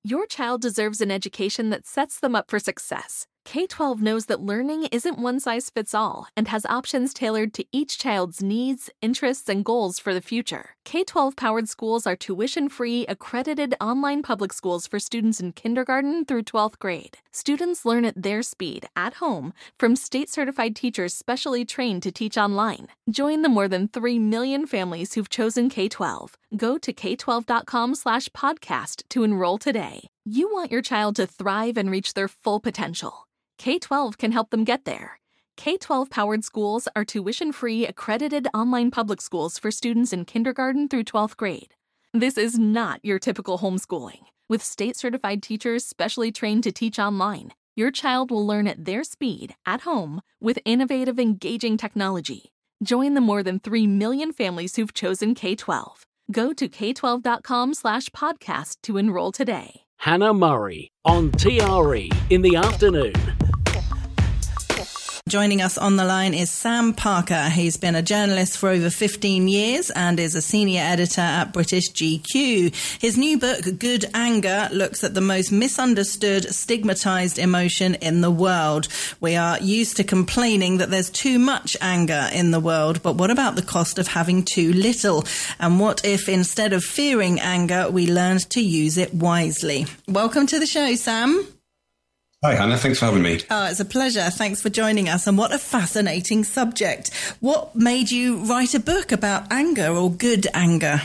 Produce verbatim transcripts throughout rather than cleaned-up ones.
Your child deserves an education that sets them up for success. K twelve knows that learning isn't one size fits all and has options tailored to each child's needs, interests, and goals for the future. K twelve powered schools are tuition-free, accredited online public schools for students in kindergarten through twelfth grade. Students learn at their speed, at home, from state-certified teachers specially trained to teach online. Join the more than three million families who've chosen K twelve. Go to k twelve dot com slash podcast to enroll today. You want your child to thrive and reach their full potential. K twelve can help them get there. K twelve powered schools are tuition-free, accredited online public schools for students in kindergarten through twelfth grade. This is not your typical homeschooling. With state-certified teachers specially trained to teach online, your child will learn at their speed, at home, with innovative, engaging technology. Join the more than three million families who've chosen K twelve. Go to k twelve dot com slash podcast to enroll today. Hannah Murray on T R E in the afternoon. Joining us on the line is Sam Parker. He's been a journalist for over fifteen years and is a senior editor at British G Q. His new book, Good Anger, looks at the most misunderstood, stigmatized emotion in the world. We are used to complaining that there's too much anger in the world, but what about the cost of having too little? And what if instead of fearing anger, we learned to use it wisely? Welcome to the show, Sam. Hi, Hannah. Thanks for having me. Oh, it's a pleasure. Thanks for joining us. And what a fascinating subject. What made you write a book about anger or good anger?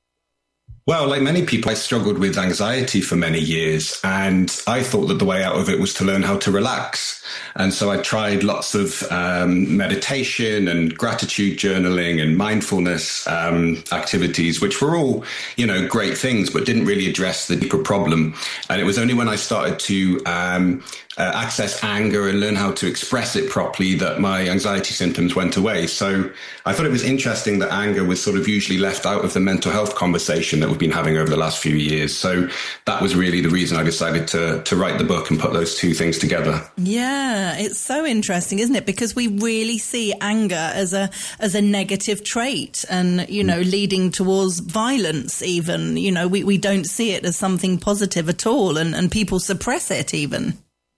Well, like many people, I struggled with anxiety for many years, and I thought that the way out of it was to learn how to relax. And so I tried lots of um, meditation and gratitude journaling and mindfulness um, activities, which were all, you know, great things, but didn't really address the deeper problem. And it was only when I started to um, uh, access anger and learn how to express it properly that my anxiety symptoms went away. So I thought it was interesting that anger was sort of usually left out of the mental health conversation that we've been having over the last few years. So that was really the reason I decided to to write the book and put those two things together. Yeah, it's so interesting, isn't it? Because we really see anger as a as a negative trait and, you know, leading towards violence even. You know, we, we don't see it as something positive at all, and, and people suppress it even.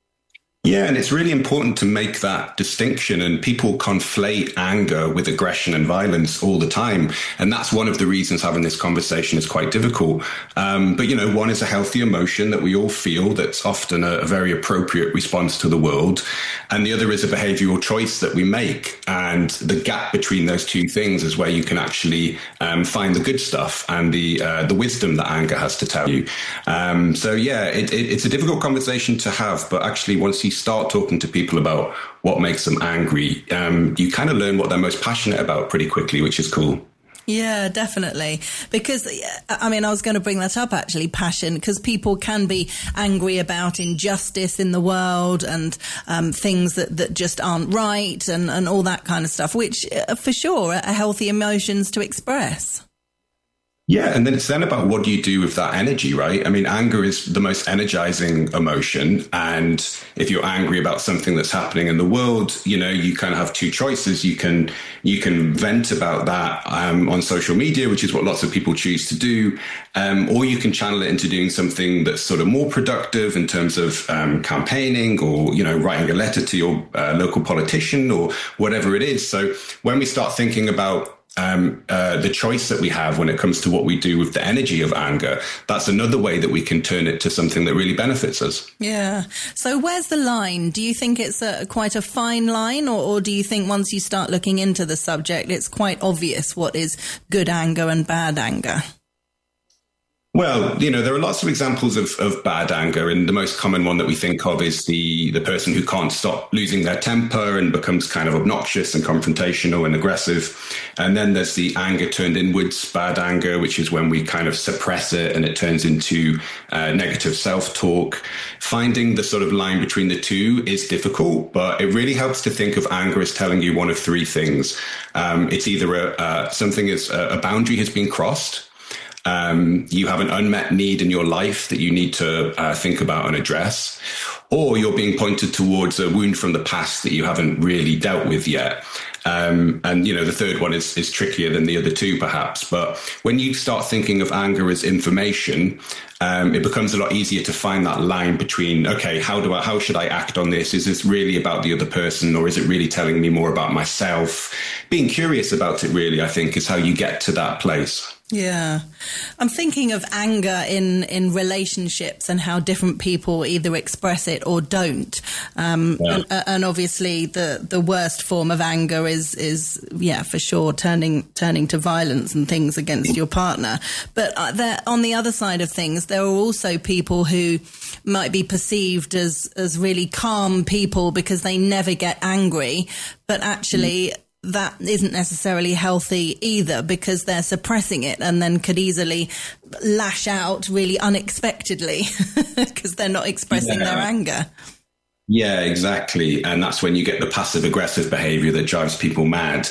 Yeah, and it's really important to make that distinction, and people conflate anger with aggression and violence all the time. And that's one of the reasons having this conversation is quite difficult. Um, but, you know, one is a healthy emotion that we all feel that's often a, a very appropriate response to the world. And the other is a behavioral choice that we make. And the gap between those two things is where you can actually um, find the good stuff and the uh, the wisdom that anger has to tell you. Um, so, yeah, it, it, it's a difficult conversation to have. But actually, once you start talking to people about what makes them angry, um, you kind of learn what they're most passionate about pretty quickly, which is cool. Yeah, definitely. Because, I mean, I was going to bring that up, actually, passion, because people can be angry about injustice in the world and um, things that, that just aren't right and, and all that kind of stuff, which uh, for sure are healthy emotions to express. Yeah, and then it's then about what do you do with that energy, right? I mean, anger is the most energizing emotion. And if you're angry about something that's happening in the world, you know, you kind of have two choices. You can you can vent about that um, on social media, which is what lots of people choose to do. Um, or you can channel it into doing something that's sort of more productive in terms of um, campaigning or, you know, writing a letter to your uh, local politician or whatever it is. So when we start thinking about Um, uh, the choice that we have when it comes to what we do with the energy of anger, that's another way that we can turn it to something that really benefits us. Yeah. So where's the line? Do you think it's a, quite a fine line, or, or do you think once you start looking into the subject, it's quite obvious what is good anger and bad anger? Well, you know, there are lots of examples of, of bad anger, and the most common one that we think of is the, the person who can't stop losing their temper and becomes kind of obnoxious and confrontational and aggressive. And then there's the anger turned inwards, bad anger, which is when we kind of suppress it and it turns into uh, negative self-talk. Finding the sort of line between the two is difficult, but it really helps to think of anger as telling you one of three things. Um, it's either a, uh, something is a, a boundary has been crossed. Um, you have an unmet need in your life that you need to uh, think about and address, or you're being pointed towards a wound from the past that you haven't really dealt with yet. Um, and, you know, the third one is, is trickier than the other two, perhaps. But when you start thinking of anger as information, um, it becomes a lot easier to find that line between, okay, how do I, how should I act on this? Is this really about the other person, or is it really telling me more about myself? Being curious about it, really, I think, is how you get to that place. Yeah. I'm thinking of anger in, in relationships and how different people either express it or don't. Um, yeah. and, and obviously the, the worst form of anger is, is, yeah, for sure, turning, turning to violence and things against your partner. But uh, there, on the other side of things, there are also people who might be perceived as, as really calm people because they never get angry, but actually, mm. that isn't necessarily healthy either, because they're suppressing it and then could easily lash out really unexpectedly because they're not expressing yeah. their anger. Yeah, exactly. And that's when you get the passive aggressive behavior that drives people mad.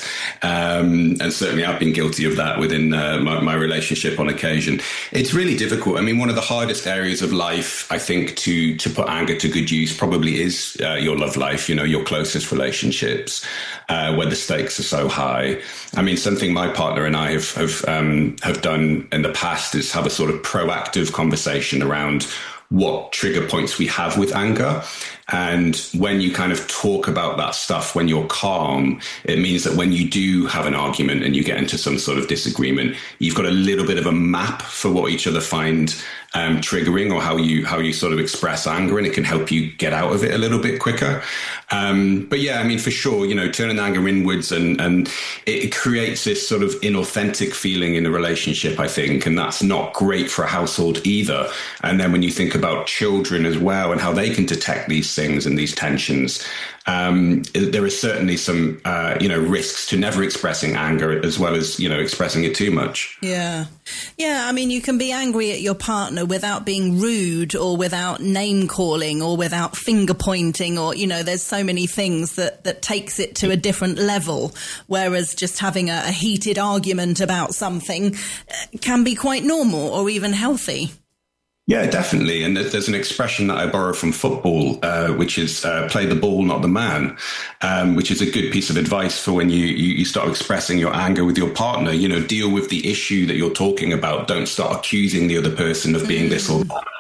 Um, and certainly I've been guilty of that within uh, my, my relationship on occasion. It's really difficult. I mean, one of the hardest areas of life, I think, to, to put anger to good use probably is uh, your love life, you know, your closest relationships, uh, where the stakes are so high. I mean, something my partner and I have, have, um, have done in the past is have a sort of proactive conversation around what trigger points we have with anger. And when you kind of talk about that stuff, when you're calm, it means that when you do have an argument and you get into some sort of disagreement, you've got a little bit of a map for what each other find um, triggering, or how you how you sort of express anger, and it can help you get out of it a little bit quicker. Um, but yeah, I mean, for sure, you know, turning anger inwards and, and it creates this sort of inauthentic feeling in a relationship, I think, and that's not great for a household either. And then when you think about children as well and how they can detect these things and these tensions, um, there is certainly some, uh, you know, risks to never expressing anger as well as, you know, expressing it too much. Yeah. Yeah. I mean, you can be angry at your partner without being rude or without name calling or without finger pointing, or, you know, there's so many things that, that takes it to a different level. Whereas just having a, a heated argument about something can be quite normal or even healthy. Yeah, definitely. And there's an expression that I borrow from football, uh, which is uh, play the ball, not the man, um, which is a good piece of advice for when you, you, you start expressing your anger with your partner. You know, deal with the issue that you're talking about. Don't start accusing the other person of being mm. this or that.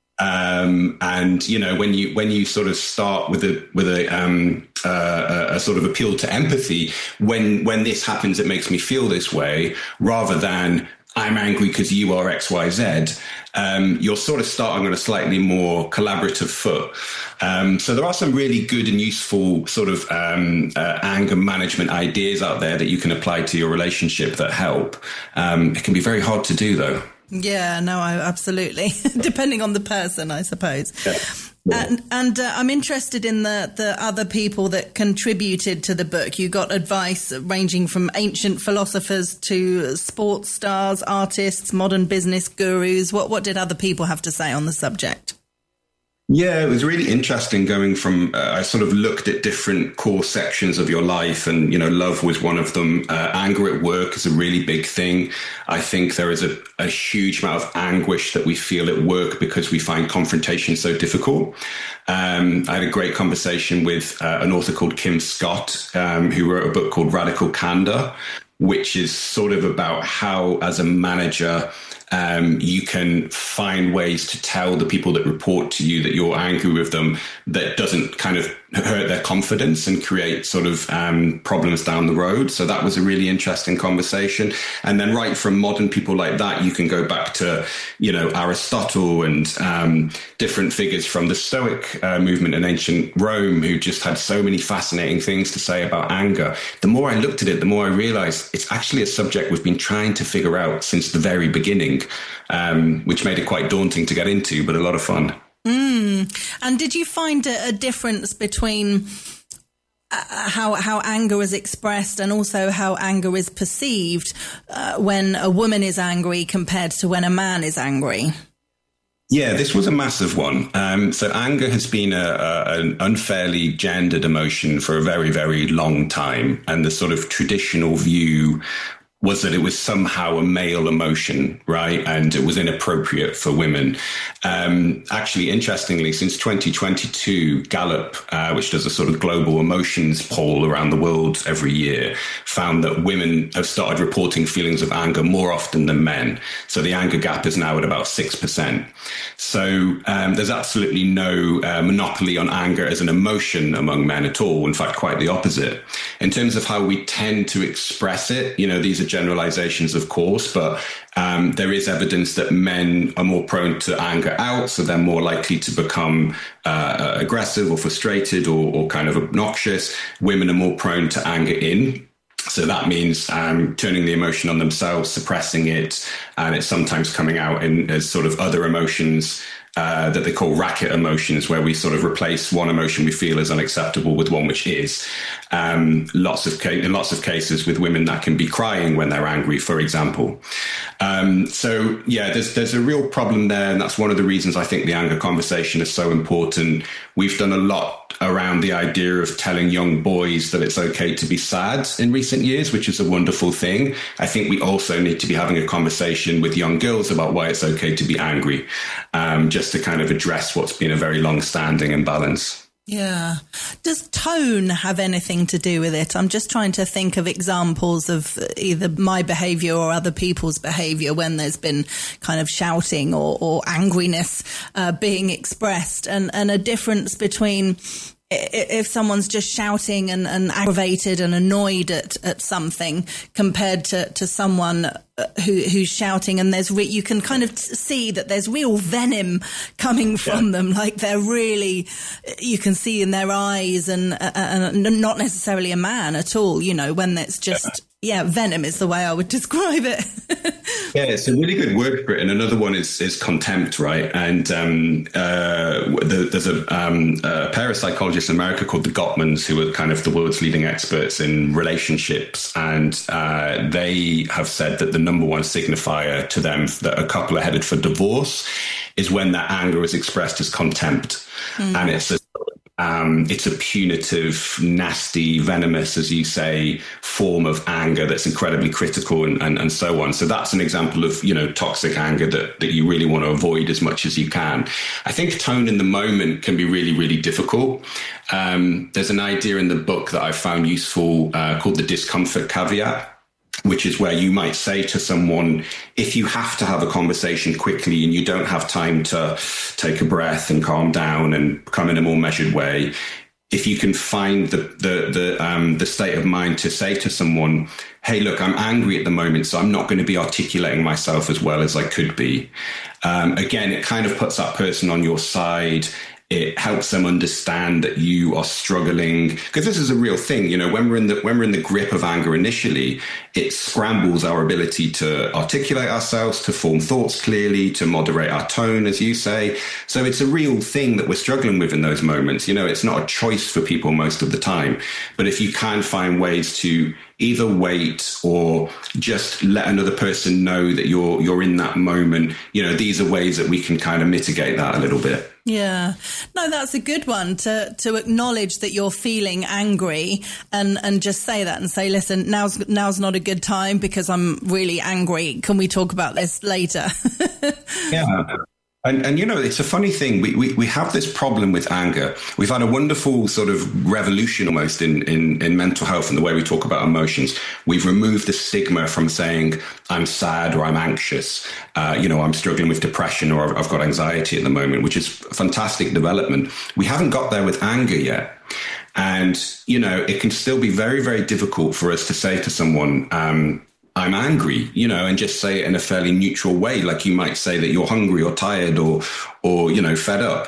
Um, and, you know, when you when you sort of start with a with a, um, uh, a sort of appeal to empathy, when when this happens, it makes me feel this way, rather than I'm angry because you are X, Y, Z. Um, you're sort of starting on a slightly more collaborative foot. Um, so there are some really good and useful sort of um, uh, anger management ideas out there that you can apply to your relationship that help. Um, it can be very hard to do, though. Yeah, no, I, absolutely. Depending on the person, I suppose. Yeah. Yeah. And, and uh, I'm interested in the, the other people that contributed to the book. You got advice ranging from ancient philosophers to sports stars, artists, modern business gurus. What, what did other people have to say on the subject? Yeah, it was really interesting going from, uh, I sort of looked at different core sections of your life, and, you know, love was one of them. Uh, anger at work is a really big thing. I think there is a, a huge amount of anguish that we feel at work because we find confrontation so difficult. Um, I had a great conversation with uh, an author called Kim Scott, um, who wrote a book called Radical Candor, which is sort of about how, as a manager, Um, you can find ways to tell the people that report to you that you're angry with them that doesn't kind of hurt their confidence and create sort of um, problems down the road. So that was a really interesting conversation. And then right from modern people like that, you can go back to, you know, Aristotle and um, different figures from the Stoic uh, movement in ancient Rome who just had so many fascinating things to say about anger. The more I looked at it, the more I realized it's actually a subject we've been trying to figure out since the very beginning, um, which made it quite daunting to get into, but a lot of fun. Mm. And did you find a, a difference between uh, how how anger is expressed and also how anger is perceived uh, when a woman is angry compared to when a man is angry? Yeah, this was a massive one. Um, so anger has been a, a, an unfairly gendered emotion for a very, very long time. And the sort of traditional view was that it was somehow a male emotion, right? And it was inappropriate for women. Um, actually, interestingly, since twenty twenty-two, Gallup, uh, which does a sort of global emotions poll around the world every year, found that women have started reporting feelings of anger more often than men. So the anger gap is now at about six percent. So um, there's absolutely no uh, monopoly on anger as an emotion among men at all. In fact, quite the opposite. In terms of how we tend to express it, you know, these are generalizations, of course, but um, there is evidence that men are more prone to anger out, so they're more likely to become uh, aggressive or frustrated or, or kind of obnoxious. Women are more prone to anger in. So that means um, turning the emotion on themselves, suppressing it, and it's sometimes coming out in as sort of other emotions uh, that they call racket emotions, where we sort of replace one emotion we feel as unacceptable with one which is. Um, lots of ca- in lots of cases with women, that can be crying when they're angry, for example. Um, so yeah, there's there's a real problem there, and that's one of the reasons I think the anger conversation is so important. We've done a lot around the idea of telling young boys that it's okay to be sad in recent years, which is a wonderful thing. I think we also need to be having a conversation with young girls about why it's okay to be angry, um, just to kind of address what's been a very long-standing imbalance. Yeah. Does tone have anything to do with it? I'm just trying to think of examples of either my behaviour or other people's behaviour when there's been kind of shouting or, or angriness uh, being expressed, and, and a difference between if someone's just shouting and, and aggravated and annoyed at, at something compared to, to someone who, who's shouting, and there's re- you can kind of see that there's real venom coming from yeah. them, like they're really, you can see in their eyes, and, uh, and not necessarily a man at all, you know, when it's just, yeah, yeah venom is the way I would describe it. Yeah, it's a really good word for it. And another one is is contempt, right? And um, uh, the, there's a, um, a pair of psychologists in America called the Gottmans, who are kind of the world's leading experts in relationships. And uh, they have said that the number one signifier to them that a couple are headed for divorce is when that anger is expressed as contempt. Mm. And it's a Um, it's a punitive, nasty, venomous, as you say, form of anger that's incredibly critical and, and, and so on. So that's an example of, you know, toxic anger that, that you really want to avoid as much as you can. I think tone in the moment can be really, really difficult. Um, there's an idea in the book that I found useful uh, called the discomfort caveat, which is where you might say to someone, if you have to have a conversation quickly and you don't have time to take a breath and calm down and come in a more measured way, if you can find the the the, um, the state of mind to say to someone, hey, look, I'm angry at the moment, so I'm not going to be articulating myself as well as I could be. Um, again, it kind of puts that person on your side. It helps them understand that you are struggling, because this is a real thing. You know, when we're in the when we're in the grip of anger initially, it scrambles our ability to articulate ourselves, to form thoughts clearly, to moderate our tone, as you say. So it's a real thing that we're struggling with in those moments. You know, it's not a choice for people most of the time. But if you can find ways to either wait or just let another person know that you're you're in that moment, you know, these are ways that we can kind of mitigate that a little bit. Yeah, no, that's a good one, to to acknowledge that you're feeling angry and, and just say that and say, listen, now's now's not a good time because I'm really angry. Can we talk about this later? Yeah. And, and, you know, it's a funny thing. We, we, we have this problem with anger. We've had a wonderful sort of revolution almost in, in, in mental health and the way we talk about emotions. We've removed the stigma from saying I'm sad or I'm anxious. Uh, you know, I'm struggling with depression or I've, I've got anxiety at the moment, which is a fantastic development. We haven't got there with anger yet. And, you know, it can still be very, very difficult for us to say to someone, um, I'm angry, you know, and just say it in a fairly neutral way, like you might say that you're hungry or tired or, or, you know, fed up.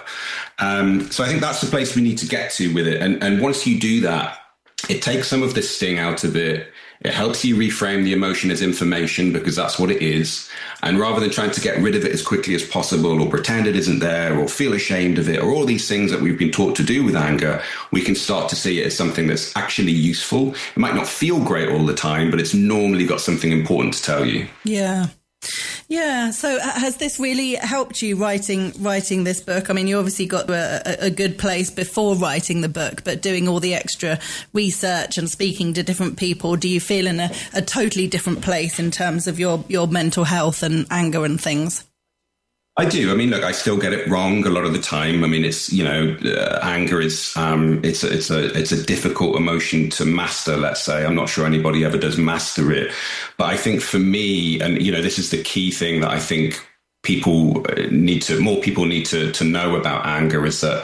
Um, so I think that's the place we need to get to with it. And, and once you do that, it takes some of the sting out of it. It helps you reframe the emotion as information, because that's what it is. And rather than trying to get rid of it as quickly as possible or pretend it isn't there or feel ashamed of it or all these things that we've been taught to do with anger, we can start to see it as something that's actually useful. It might not feel great all the time, but it's normally got something important to tell you. Yeah. Yeah. So has this really helped you writing writing this book? I mean, you obviously got to a, a good place before writing the book, but doing all the extra research and speaking to different people, do you feel in a, a totally different place in terms of your, your mental health and anger and things? I do. I mean, look, I still get it wrong a lot of the time. I mean, it's, you know, uh, anger is, um, it's a, it's a, it's a difficult emotion to master, let's say. I'm not sure anybody ever does master it. But I think for me, and, you know, this is the key thing that I think people need to, more people need to, to know about anger, is that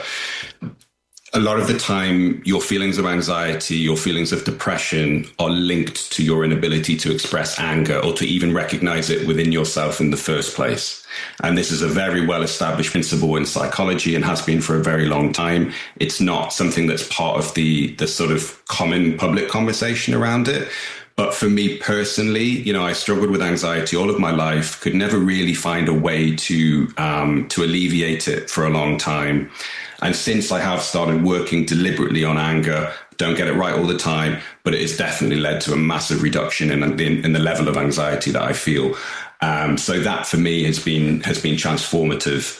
a lot of the time, your feelings of anxiety, your feelings of depression are linked to your inability to express anger or to even recognize it within yourself in the first place. And this is a very well-established principle in psychology and has been for a very long time. It's not something that's part of the, the sort of common public conversation around it. But for me personally, you know, I struggled with anxiety all of my life, could never really find a way to um, to alleviate it for a long time. And since I have started working deliberately on anger, don't get it right all the time, but it has definitely led to a massive reduction in, in, in the level of anxiety that I feel. Um, so that for me has been has been transformative.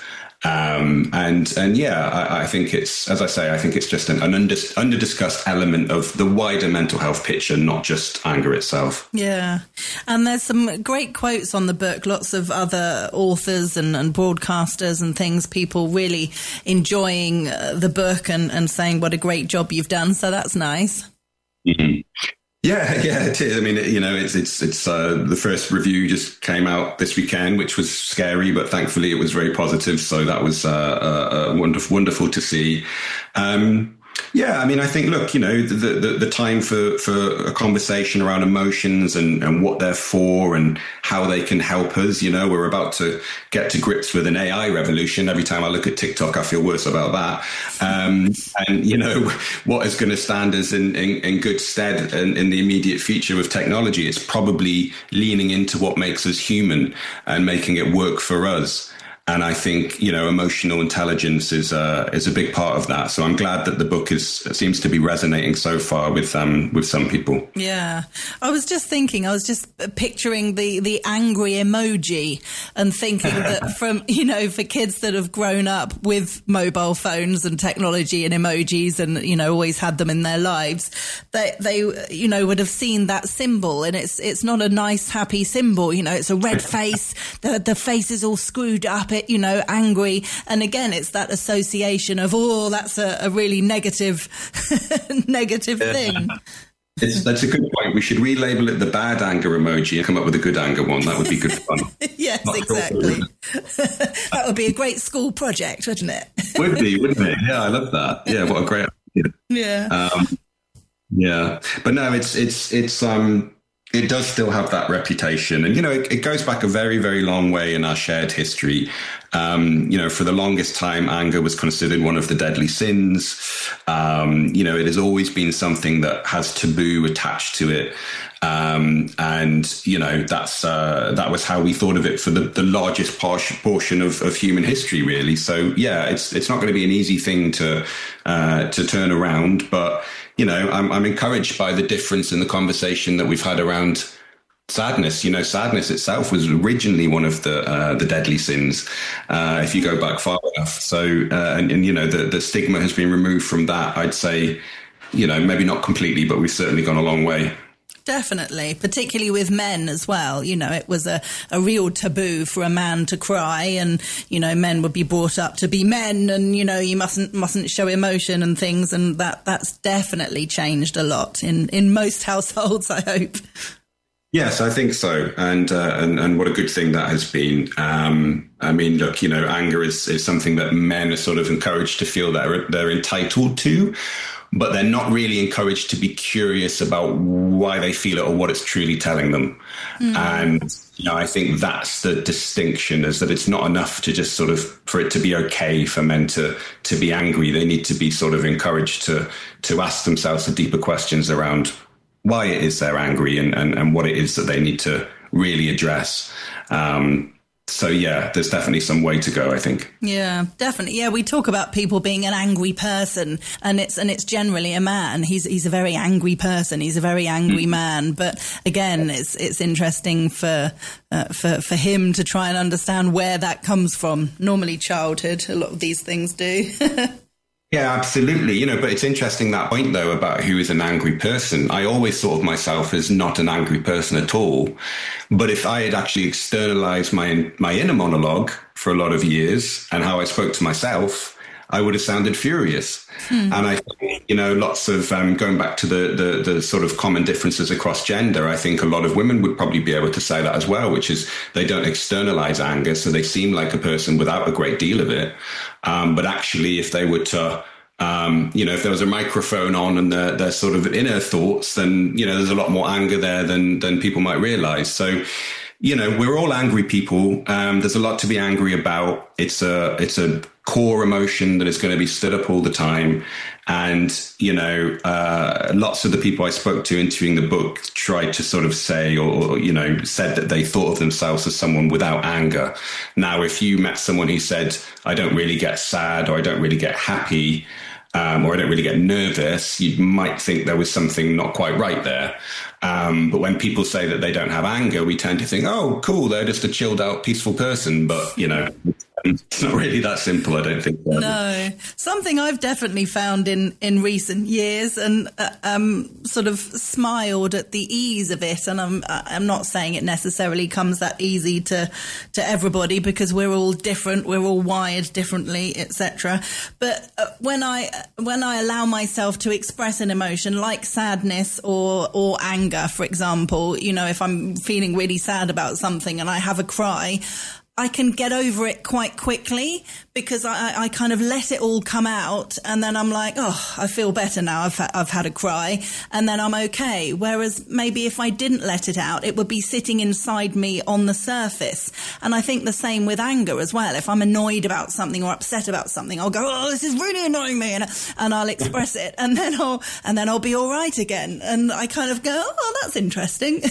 Um, and, and yeah, I, I think it's, as I say, I think it's just an, an under, under discussed element of the wider mental health picture, not just anger itself. Yeah. And there's some great quotes on the book, lots of other authors and, and broadcasters and things, people really enjoying uh, the book and, and saying what a great job you've done. So that's nice. Mm-hmm. Yeah, yeah, it is. I mean, you know, it's it's it's uh, the first review just came out this weekend, which was scary, but thankfully it was very positive. So that was uh, uh, uh, wonderful, wonderful to see. Um, yeah, I mean, I think, look, you know, the the, the time for, for a conversation around emotions and, and what they're for and how they can help us. You know, we're about to get to grips with an A I revolution. Every time I look at TikTok, I feel worse about that. Um, and, you know, what is going to stand us in, in, in good stead in, in the immediate future of technology? It's probably leaning into what makes us human and making it work for us. And I think, you know, emotional intelligence is a, is a big part of that. So I'm glad that the book is seems to be resonating so far with um with some people. Yeah. I was just thinking, I was just picturing the, the angry emoji and thinking that from, you know, for kids that have grown up with mobile phones and technology and emojis and, you know, always had them in their lives, they, they you know, would have seen that symbol. And it's it's not a nice, happy symbol. You know, it's a red face. The, the face is all screwed up. It, you know, angry. And again, it's that association of, oh, that's a, a really negative, negative yeah. thing. It's, that's a good point. We should relabel it the bad anger emoji and come up with a good anger one. That would be good fun. Yes, Not exactly. That would be a great school project, wouldn't it? Would be, wouldn't it? Yeah, I love that. Yeah, what a great idea. Yeah. Um, yeah. But no, it's, it's, it's, um, it does still have that reputation. And, you know, it, it goes back a very, very long way in our shared history. Um, you know, for the longest time, anger was considered one of the deadly sins. Um, you know, it has always been something that has taboo attached to it. Um, and, you know, that's uh, that was how we thought of it for the, the largest portion of, of human history, really. So, yeah, it's it's not going to be an easy thing to uh, to turn around. But, you know, I'm, I'm encouraged by the difference in the conversation that we've had around sadness. You know, sadness itself was originally one of the uh, the deadly sins, uh, if you go back far enough. So, uh, and, and, you know, the, the stigma has been removed from that. I'd say, you know, maybe not completely, but we've certainly gone a long way. Definitely, particularly with men as well. You know, it was a, a real taboo for a man to cry and, you know, men would be brought up to be men and, you know, you mustn't mustn't show emotion and things. And that that's definitely changed a lot in, in most households, I hope. Yes, I think so. And, uh, and, and what a good thing that has been. Um, I mean, look, you know, anger is, is something that men are sort of encouraged to feel that they're, they're entitled to, but they're not really encouraged to be curious about why they feel it or what it's truly telling them. Mm. And, you know, I think that's the distinction, is that it's not enough to just sort of, for it to be okay for men to, to be angry. They need to be sort of encouraged to, to ask themselves the deeper questions around why it is they're angry and, and, and what it is that they need to really address. Um, So, yeah, there's definitely some way to go, I think. Yeah, definitely. Yeah, we talk about people being an angry person, and it's and it's generally a man. He's he's a very angry person. He's a very angry mm. man. But again, it's it's interesting for uh, for for him to try and understand where that comes from. Normally, childhood. A lot of these things do. Yeah, absolutely. You know, but it's interesting that point, though, about who is an angry person. I always thought of myself as not an angry person at all. But if I had actually externalized my my inner monologue for a lot of years and how I spoke to myself, I would have sounded furious. Hmm. And I think, you know, lots of um, going back to the, the the sort of common differences across gender, I think a lot of women would probably be able to say that as well, which is they don't externalize anger. So they seem like a person without a great deal of it. Um, but actually, if they were to, um, you know, if there was a microphone on and their, their sort of inner thoughts, then, you know, there's a lot more anger there than than people might realize. So, you know, we're all angry people. Um, there's a lot to be angry about. It's a it's a core emotion that is going to be stood up all the time. And, you know, uh, lots of the people I spoke to interviewing the book tried to sort of say or, you know, said that they thought of themselves as someone without anger. Now, if you met someone who said, I don't really get sad or I don't really get happy, Um, or I don't really get nervous, you might think there was something not quite right there. Um, but when people say that they don't have anger, we tend to think, oh, cool, they're just a chilled out, peaceful person. But, you know, it's not really that simple, I don't think. No. Something I've definitely found in, in recent years and uh, um, sort of smiled at the ease of it. And I'm I'm not saying it necessarily comes that easy to, to everybody because we're all different, we're all wired differently, et cetera. But uh, when I when I allow myself to express an emotion like sadness or or anger, for example, you know, if I'm feeling really sad about something and I have a cry, I can get over it quite quickly because I, I kind of let it all come out and then I'm like, oh, I feel better now. I've, I've had a cry and then I'm okay. Whereas maybe if I didn't let it out, it would be sitting inside me on the surface. And I think the same with anger as well. If I'm annoyed about something or upset about something, I'll go, oh, this is really annoying me. And, and I'll express it and then I'll, and then I'll be all right again. And I kind of go, oh, that's interesting.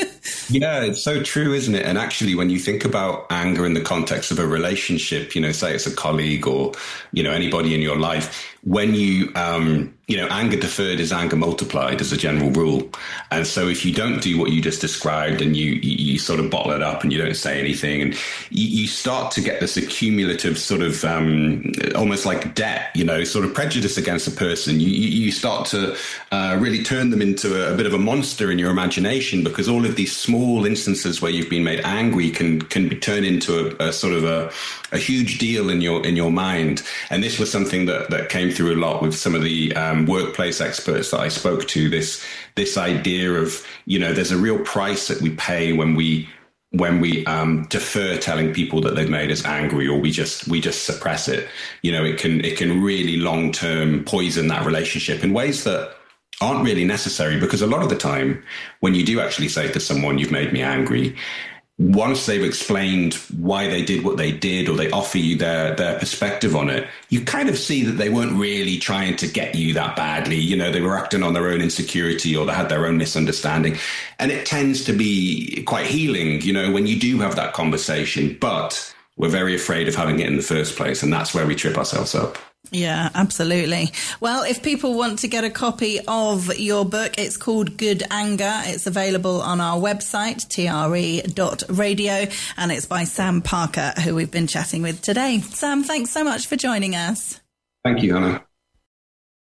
Yeah, it's so true, isn't it? And actually, when you think about anger in the context of a relationship, you know, say it's a colleague or, you know, anybody in your life, when you, um, you know, anger deferred is anger multiplied as a general rule. And so if you don't do what you just described and you, you, you sort of bottle it up and you don't say anything and you, you start to get this accumulative sort of um, almost like debt, you know, sort of prejudice against a person, you, you start to uh, really turn them into a, a bit of a monster in your imagination because all of these small instances where you've been made angry can can be turned into a, a sort of a, a huge deal in your in your mind. And this was something that, that came through a lot with some of the um, workplace experts that I spoke to, this this idea of, you know, there's a real price that we pay when we when we um, defer telling people that they've made us angry or we just we just suppress it. You know, it can it can really long term poison that relationship in ways that aren't really necessary, because a lot of the time when you do actually say to someone, you've made me angry, once they've explained why they did what they did or they offer you their their perspective on it, you kind of see that they weren't really trying to get you that badly. You know, they were acting on their own insecurity or they had their own misunderstanding. And it tends to be quite healing, you know, when you do have that conversation. But we're very afraid of having it in the first place. And that's where we trip ourselves up. Yeah, absolutely. Well, if people want to get a copy of your book, it's called Good Anger. It's available on our website, T R E dot radio, and it's by Sam Parker, who we've been chatting with today. Sam, thanks so much for joining us. Thank you, Hannah.